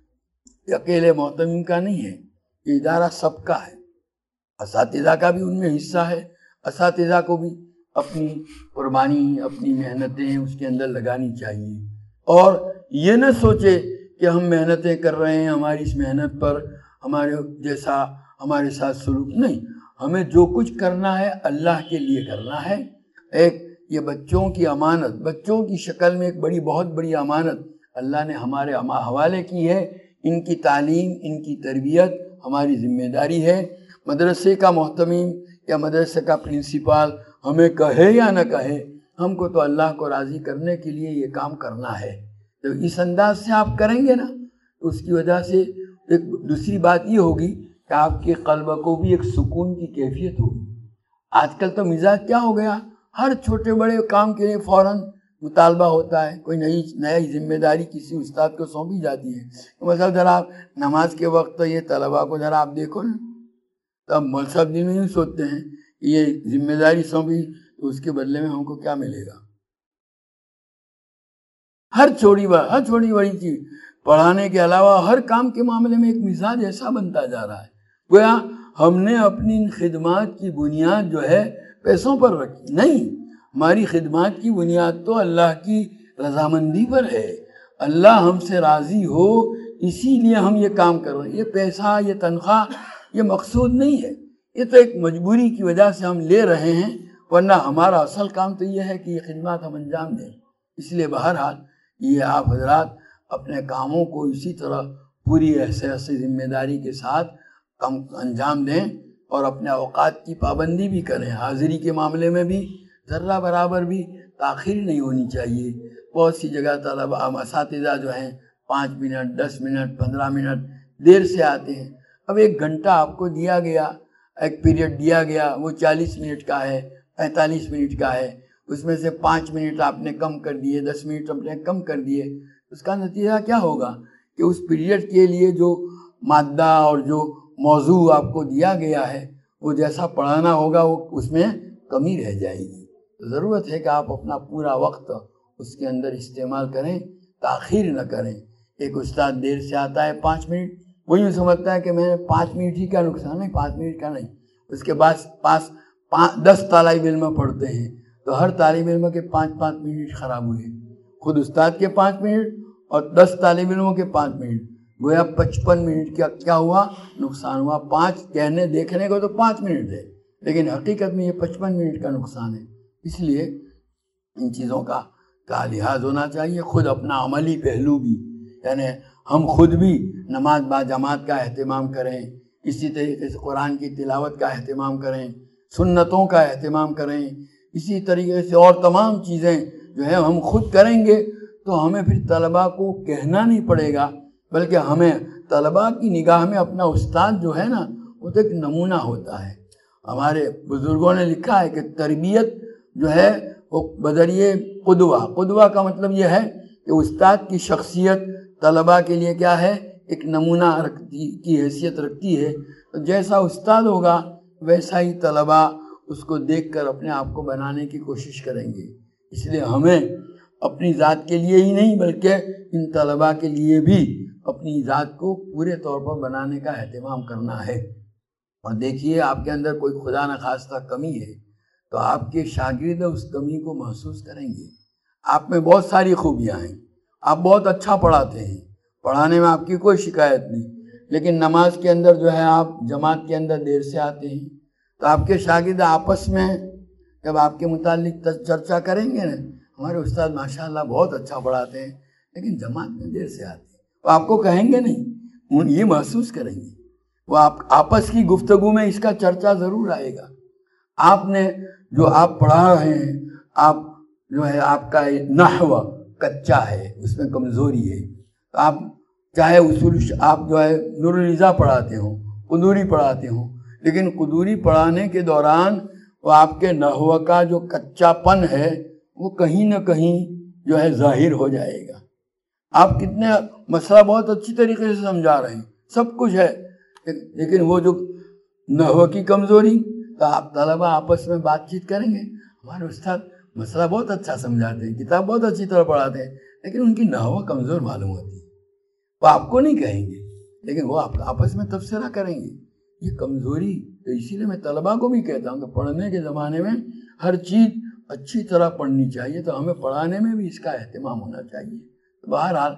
اکیلے محتمم کا نہیں ہے، یہ ادارہ سب کا ہے. اساتذہ کا بھی ان میں حصہ ہے. اساتذہ کو بھی اپنی قربانی، اپنی محنتیں اس کے اندر لگانی چاہیے، اور یہ نہ سوچے کہ ہم محنتیں کر رہے ہیں، ہماری اس محنت پر ہمارے جیسا ہمارے ساتھ سلوک نہیں. ہمیں جو کچھ کرنا ہے اللہ کے لیے کرنا ہے. ایک یہ بچوں کی امانت، بچوں کی شکل میں ایک بہت بڑی امانت اللہ نے ہمارے حوالے کی ہے. ان کی تعلیم، ان کی تربیت ہماری ذمہ داری ہے. مدرسے کا محتمم یا مدرسے کا پرنسپل ہمیں کہے یا نہ کہے، ہم کو تو اللہ کو راضی کرنے کے لیے یہ کام کرنا ہے. تو اس انداز سے آپ کریں گے نا تو اس کی وجہ سے ایک دوسری بات یہ ہوگی کہ آپ کے قلب کو بھی ایک سکون کی کیفیت ہوگی. آج کل تو مزاج کیا ہو گیا، ہر چھوٹے بڑے کام کے لیے فوراً مطالبہ ہوتا ہے. کوئی نئی ذمہ داری کسی استاد کو سونپی جاتی ہے، مثلا ذرا آپ نماز کے وقت یہ طلباء کو ذرا آپ دیکھو نا، تو اب مول صاحب دن میں یوں سوچتے ہیں کہ یہ ذمہ داری سونپی تو اس کے بدلے میں ہم کو کیا ملے گا. ہر چھوٹی بڑی چیز پڑھانے کے علاوہ ہر کام کے معاملے میں ایک مزاج ایسا بنتا جا رہا ہے گویا ہم نے اپنی ان خدمات کی بنیاد جو ہے پیسوں پر رکھی نہیں. ہماری خدمات کی بنیاد تو اللہ کی رضامندی پر ہے. اللہ ہم سے راضی ہو اسی لیے ہم یہ کام کر رہے ہیں. یہ پیسہ، یہ تنخواہ یہ مقصود نہیں ہے، یہ تو ایک مجبوری کی وجہ سے ہم لے رہے ہیں، ورنہ ہمارا اصل کام تو یہ ہے کہ یہ خدمات ہم انجام دیں. اس لیے بہرحال یہ آپ حضرات اپنے کاموں کو اسی طرح پوری احساس ذمہ داری کے ساتھ انجام دیں اور اپنے اوقات کی پابندی بھی کریں. حاضری کے معاملے میں بھی ذرہ برابر بھی تاخیر نہیں ہونی چاہیے. بہت سی جگہ طلباء اساتذہ جو ہیں 5 منٹ 10 منٹ 15 منٹ دیر سے آتے ہیں. اب 1 گھنٹہ آپ کو دیا گیا، ایک پیریڈ دیا گیا، وہ 40 منٹ کا ہے، 45 منٹ کا ہے، اس میں سے 5 منٹ آپ نے کم کر دیے، 10 منٹ آپ نے کم کر دیے. اس کا نتیجہ کیا ہوگا کہ اس پیریڈ کے لیے جو مادہ اور جو موضوع آپ کو دیا گیا ہے وہ جیسا پڑھانا ہوگا وہ اس میں کمی رہ جائے گی. ضرورت ہے کہ آپ اپنا پورا وقت اس کے اندر استعمال کریں، تاخیر نہ کریں. ایک استاد دیر سے آتا ہے 5 منٹ، وہ یوں سمجھتا ہے کہ میں 5 منٹ ہی کا نقصان ہے، 5 منٹ کا نہیں. اس کے بعد 10 طالب علم پڑھتے ہیں تو ہر طالب علم کے 5 منٹ خراب ہوئے. خود استاد کے 5 منٹ اور 10 طالب علموں کے 5 منٹ، گویا 55 منٹ کا کیا ہوا نقصان ہوا. 5 کہنے دیکھنے کو تو 5 منٹ ہے لیکن حقیقت میں یہ 55 منٹ کا نقصان ہے. اس لیے ان چیزوں کا لحاظ ہونا چاہیے. خود اپنا عملی پہلو بھی، یعنی ہم خود بھی نماز با جماعت کا اہتمام کریں، اسی طریقے سے قرآن کی تلاوت کا اہتمام کریں، سنتوں کا اہتمام کریں، اسی طریقے سے اور تمام چیزیں جو ہے ہم خود کریں گے تو ہمیں پھر طلباء کو کہنا نہیں پڑے گا، بلکہ ہمیں طلباء کی نگاہ میں اپنا استاد جو ہے نا وہ تو ایک نمونہ ہوتا ہے. ہمارے بزرگوں نے لکھا ہے کہ تربیت جو ہے وہ بذریعہ قدوہ کا مطلب یہ ہے کہ استاد کی شخصیت طلباء کے لیے کیا ہے، ایک نمونہ کی حیثیت رکھتی ہے. تو جیسا استاد ہوگا ویسا ہی طلباء اس کو دیکھ کر اپنے آپ کو بنانے کی کوشش کریں گے. اس لیے ہمیں اپنی ذات کے لیے ہی نہیں بلکہ ان طلباء کے لیے بھی اپنی ذات کو پورے طور پر بنانے کا اہتمام کرنا ہے. اور دیکھیے آپ کے اندر کوئی خدا نخواستہ کمی ہے تو آپ کے شاگرد اس کمی کو محسوس کریں گے. آپ میں بہت ساری خوبیاں ہیں، آپ بہت اچھا پڑھاتے ہیں، پڑھانے میں آپ کی کوئی شکایت نہیں، لیکن نماز کے اندر جو ہے آپ جماعت کے اندر دیر سے آتے ہیں تو آپ کے شاگرد آپس میں جب آپ کے متعلق چرچا کریں گے نا، ہمارے استاد ماشاءاللہ بہت اچھا پڑھاتے ہیں لیکن جماعت میں دیر سے آتے ہیں، وہ آپ کو کہیں گے نہیں، یہ محسوس کریں گے. وہ آپ آپس کی گفتگو میں اس کا چرچا ضرور آئے گا. آپ نے جو آپ پڑھا رہے ہیں، آپ جو ہے آپ کا نحو کچا ہے، اس میں کمزوری ہے، تو آپ چاہے اصول آپ جو ہے نور الرضا پڑھاتے ہوں، قدوری پڑھاتے ہوں، لیکن قدوری پڑھانے کے دوران وہ آپ کے نحو کا جو کچا پن ہے وہ کہیں نہ کہیں جو ہے ظاہر ہو جائے گا. آپ کتنے مسئلہ بہت اچھی طریقے سے سمجھا رہے ہیں، سب کچھ ہے، لیکن وہ جو نحو کی کمزوری، تو آپ طلبہ آپس میں بات چیت کریں گے، ہمارے استاد مسئلہ بہت اچھا سمجھاتے ہیں، کتاب بہت اچھی طرح پڑھاتے ہیں، لیکن ان کی نحو کمزور معلوم ہوتی ہے. وہ آپ کو نہیں کہیں گے لیکن وہ آپ آپس میں تبصرہ کریں گے یہ کمزوری. تو اسی لیے میں طلباء کو بھی کہتا ہوں کہ پڑھنے کے زمانے میں ہر چیز اچھی طرح پڑھنی چاہیے، تو ہمیں پڑھانے میں بھی اس کا اہتمام ہونا چاہیے. تو بہرحال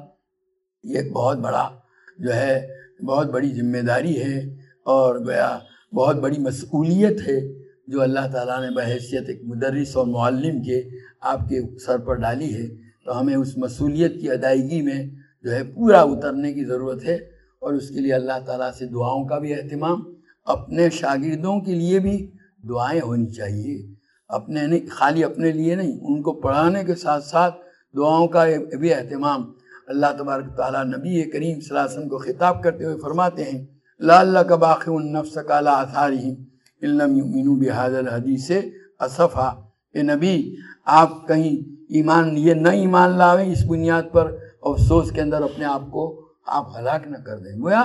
یہ ایک بہت بڑا جو ہے بہت بڑی ذمہ داری ہے اور گویا بہت بڑی مسئولیت ہے جو اللہ تعالیٰ نے بحیثیت ایک مدرس اور معلم کے آپ کے سر پر ڈالی ہے. تو ہمیں اس مسئولیت کی ادائیگی میں جو ہے پورا اترنے کی ضرورت ہے، اور اس کے لیے اللہ تعالیٰ سے دعاؤں کا بھی اہتمام، اپنے شاگردوں کے لیے بھی دعائیں ہونی چاہیے، اپنے نہیں، خالی اپنے لیے نہیں، ان کو پڑھانے کے ساتھ ساتھ دعاؤں کا بھی اہتمام. اللہ تبارک تعالیٰ نبی کریم صلی اللہ علیہ وسلم کو خطاب کرتے ہوئے فرماتے ہیں لعلک باخع نفسک علی آثارہم ان لم یؤمنوا بہذا الحدیث اسفا. اے نبی آپ کہیں یہ نہ ایمان لاویں اس بنیاد پر افسوس کے اندر اپنے آپ کو آپ ہلاک نہ کر دیں. گویا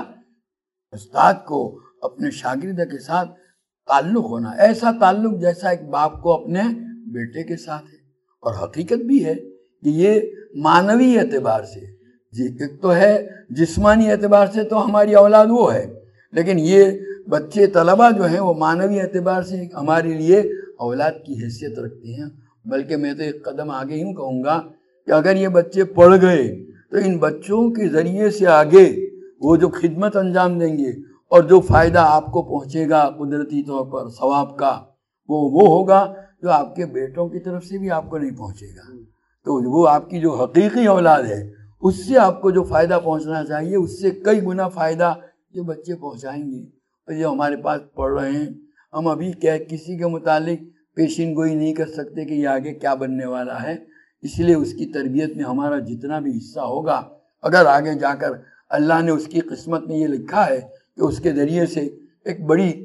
استاد کو اپنے شاگرد کے ساتھ تعلق ہونا، ایسا تعلق جیسا ایک باپ کو اپنے بیٹے کے ساتھ ہے. اور حقیقت بھی ہے کہ یہ معنوی اعتبار سے ایک تو ہے، جسمانی اعتبار سے تو ہماری اولاد وہ ہے، لیکن یہ بچے طلبہ جو ہیں وہ معنوی اعتبار سے ہمارے لیے اولاد کی حیثیت رکھتے ہیں. بلکہ میں تو ایک قدم آگے یوں کہوں گا کہ اگر یہ بچے پڑھ گئے تو ان بچوں کے ذریعے سے آگے وہ جو خدمت انجام دیں گے اور جو فائدہ آپ کو پہنچے گا قدرتی طور پر ثواب کا، وہ ہوگا جو آپ کے بیٹوں کی طرف سے بھی آپ کو نہیں پہنچے گا. تو وہ آپ کی جو حقیقی اولاد ہے اس سے آپ کو جو فائدہ پہنچنا چاہیے اس سے کئی گنا فائدہ یہ بچے پہنچائیں گے. اور جو ہمارے پاس پڑھ رہے ہیں، ہم ابھی کسی کے متعلق پیشین گوئی نہیں کر سکتے کہ یہ آگے کیا بننے والا ہے. اس لیے اس کی تربیت میں ہمارا جتنا بھی حصہ ہوگا، اگر آگے جا کر اللہ نے اس کی قسمت میں یہ لکھا ہے کہ اس کے ذریعے سے ایک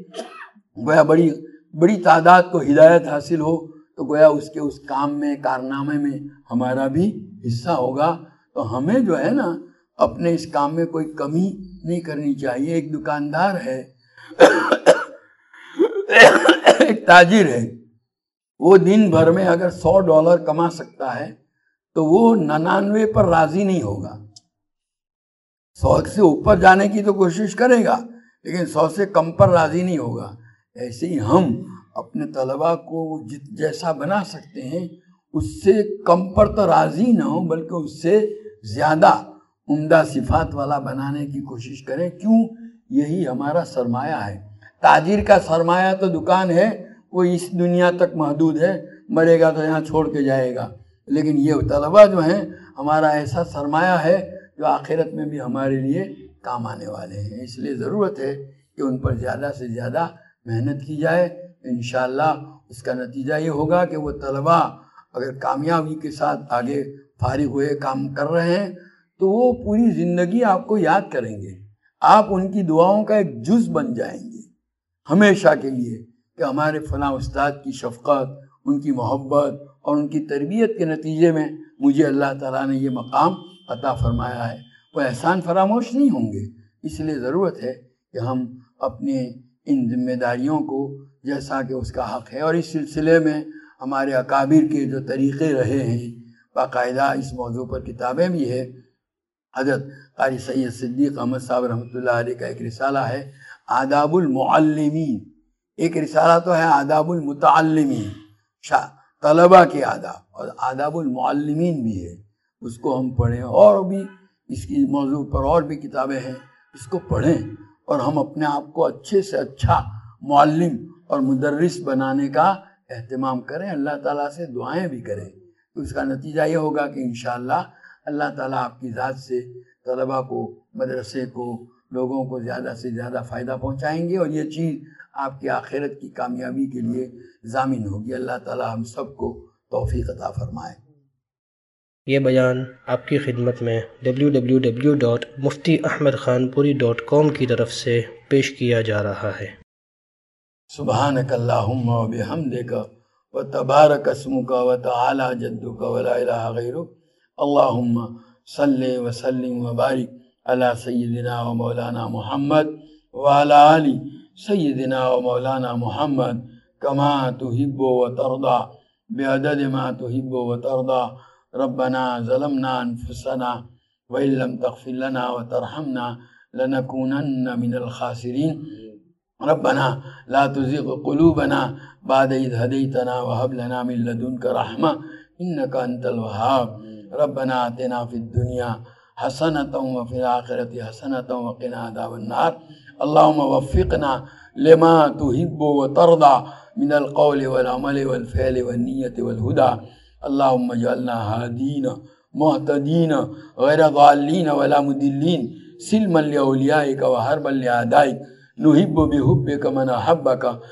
بڑی تعداد کو ہدایت حاصل ہو، تو گویا اس کے اس کام میں، کارنامے میں ہمارا بھی حصہ ہوگا. تو ہمیں جو ہے نا اپنے اس کام میں کوئی کمی نہیں کرنی چاہیے. ایک دکاندار ہے ایک تاجر ہے، وہ دن بھر میں اگر $100 کما سکتا ہے تو وہ 99 پر راضی نہیں ہوگا. 100 سے اوپر جانے کی تو کوشش کرے گا لیکن 100 سے کم پر راضی نہیں ہوگا. ایسے ہی ہم اپنے طلباء کو جیسا بنا سکتے ہیں اس سے کم پر تو راضی نہ ہو بلکہ اس سے زیادہ عمدہ صفات والا بنانے کی کوشش کریں. کیوں؟ یہی ہمارا سرمایہ ہے. تاجر کا سرمایہ تو دکان ہے، وہ اس دنیا تک محدود ہے، مرے گا تو یہاں چھوڑ کے جائے گا. لیکن یہ طلبہ جو ہیں ہمارا ایسا سرمایہ ہے جو آخرت میں بھی ہمارے لیے کام آنے والے ہیں. اس لیے ضرورت ہے کہ ان پر زیادہ سے زیادہ محنت کی جائے. انشاءاللہ اس کا نتیجہ یہ ہوگا کہ وہ طلبہ اگر کامیابی کے ساتھ آگے فارغ ہوئے کام کر رہے ہیں تو وہ پوری زندگی آپ کو یاد کریں گے. آپ ان کی دعاؤں کا ایک جز بن جائیں گے ہمیشہ کے لیے کہ ہمارے فلاں استاد کی شفقت، ان کی محبت اور ان کی تربیت کے نتیجے میں مجھے اللہ تعالیٰ نے یہ مقام عطا فرمایا ہے. وہ احسان فراموش نہیں ہوں گے. اس لیے ضرورت ہے کہ ہم اپنے ان ذمہ داریوں کو جیسا کہ اس کا حق ہے، اور اس سلسلے میں ہمارے اکابر کے جو طریقے رہے ہیں، باقاعدہ اس موضوع پر کتابیں بھی ہے. حضرت قاری سید صدیق احمد صاحب رحمۃ اللہ علیہ کا ایک رسالہ ہے آداب المعلمین، ایک رسالہ تو ہے آداب المتعلمین، طلبہ کے آداب، اور آداب المعلمین بھی ہے. اس کو ہم پڑھیں، اور بھی اس کی موضوع پر اور بھی کتابیں ہیں، اس کو پڑھیں اور ہم اپنے آپ کو اچھے سے اچھا معلم اور مدرس بنانے کا اہتمام کریں. اللہ تعالیٰ سے دعائیں بھی کریں. تو اس کا نتیجہ یہ ہوگا کہ انشاءاللہ اللہ تعالیٰ آپ کی ذات سے طلبہ کو، مدرسے کو، لوگوں کو زیادہ سے زیادہ فائدہ پہنچائیں گے، اور یہ چیز آپ کی آخرت کی کامیابی کے لیے ضامن ہوگی. اللہ تعالیٰ ہم سب کو توفیق عطا فرمائے. یہ بیان آپ کی خدمت میں www.muftiahmedkhanpuri.com کی طرف سے پیش کیا جا رہا ہے. سبحانک اللہم و بحمدک و تبارک اسمک و تعالی جدک و لا الہ غیرک. اللہم صلی وسلم و بارک علی سیدنا و مولانا محمد و علی آل سیدنا و مولانا محمد کما تحب و ترضى بعدد ما تحب و ترضى. ربنا ظلمنا انفسنا وإن لم تغفر لنا وترحمنا لنكونن من الخاسرين. ربنا لا تزغ قلوبنا بعد إذ هديتنا وهب لنا من لدنك رحمة إنك أنت الوهاب. ربنا آتنا في الدنيا حسنة وفي الآخرة حسنة وقنا عذاب النار. اللهم وفقنا لما تحب وترضى من القول والعمل والفعل والنية والهدى. اللهم اجعلنا هادين مهتدين غير ضالين ولا مضلين سلما لأوليائك وحربا لأعدائك. نحب بحبك من أحبك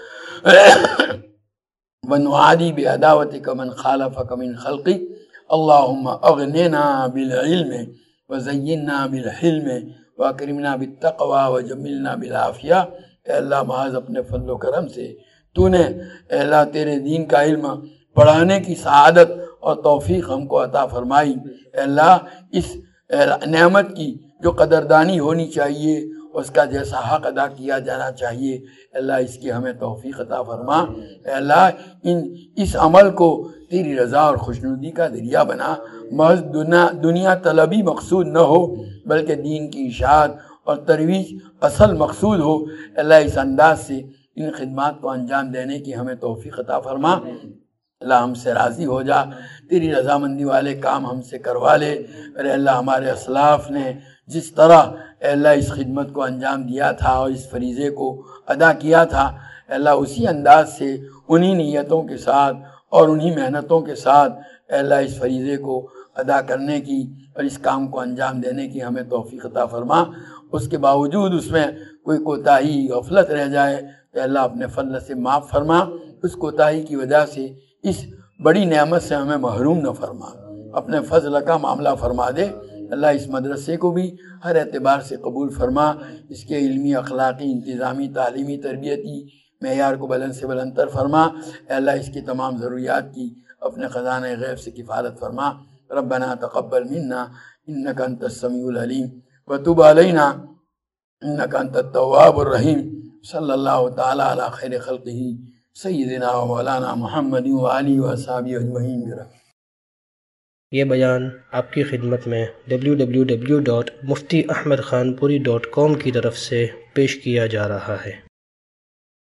ونعادي بعداوتك من خالفك من خلقك. اللهم أغننا بالعلم وزيننا بالحلم واکرمنا بالتقوى وجملنا بالعافیہ. اے اللہ محض اپنے فضل و کرم سے تو نے اے اللہ تیرے دین کا علم پڑھانے کی سعادت اور توفیق ہم کو عطا فرمائی. اے اللہ اس نعمت کی جو قدردانی ہونی چاہیے، اس کا جیسا حق ادا کیا جانا چاہیے، اللہ اس کی ہمیں توفیق عطا فرما. اے اللہ اس عمل کو تیری رضا اور خوشنودی کا ذریعہ بنا. محض دنیا طلبی مقصود نہ ہو بلکہ دین کی اشاعت اور ترویج اصل مقصود ہو. اللہ اس انداز سے ان خدمات کو انجام دینے کی ہمیں توفیق عطا فرما. اللہ ہم سے راضی ہو جا، تیری رضامندی والے کام ہم سے کروا لے. ارے اللہ ہمارے اسلاف نے جس طرح اے اللہ اس خدمت کو انجام دیا تھا اور اس فریضے کو ادا کیا تھا، اے اللہ اسی انداز سے انہی نیتوں کے ساتھ اور انہی محنتوں کے ساتھ اے اللہ اس فریضے کو ادا کرنے کی اور اس کام کو انجام دینے کی ہمیں توفیق عطا فرما. اس کے باوجود اس میں کوئی کوتاہی غفلت رہ جائے تو اللہ اپنے فضل سے معاف فرما. اس کوتاہی کی وجہ سے اس بڑی نعمت سے ہمیں محروم نہ فرما. اپنے فضل کا معاملہ فرما دے. اللہ اس مدرسے کو بھی ہر اعتبار سے قبول فرما. اس کے علمی، اخلاقی، انتظامی، تعلیمی، تربیتی معیار کو بلند سے بلند تر فرما. اے اللہ اس کی تمام ضروریات کی اپنے خزانہ غیب سے کفالت فرما. ربنا تقبل منا انك انت السميع العليم وتب علينا انك انت التواب الرحيم. صلی اللہ تعالی علی خیر خلقہ سیدنا و مولانا محمد وآلہ وصحبہ اجمعین. یہ بیان آپ کی خدمت میں www.muftiahmedkhanpuri.com کی طرف سے پیش کیا جا رہا ہے.